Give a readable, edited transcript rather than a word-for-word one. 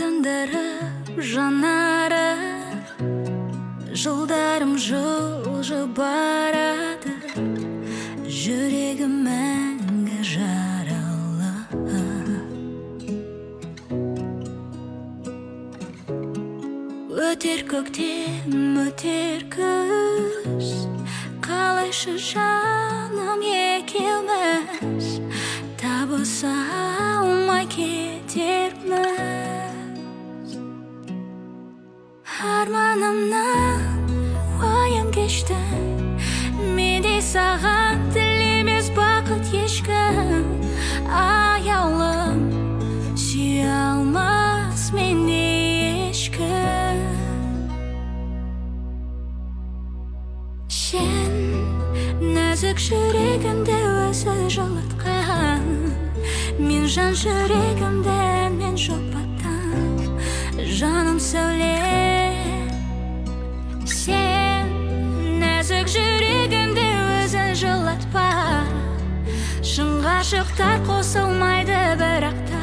тындырып жанары, жылдарым жылжып барады, жүрегім мәңгі жаралы. Өтер көктем, өтер күз, қалайша жаным екеуміз табыса алмай кетерміз. Арманымнан уайым кешті, менде саған тілемес бақыт ешкім. Аяулым, сүйе алмас менде ешкім. Сен нәзік жүрегімді өзі жылытқан, мен жан жүрегімді мен жұбатам, жаным сәуле. Сен нәзік жүрегімді өзі жылатпа, шын ғашықтар қосылмайды бірақта.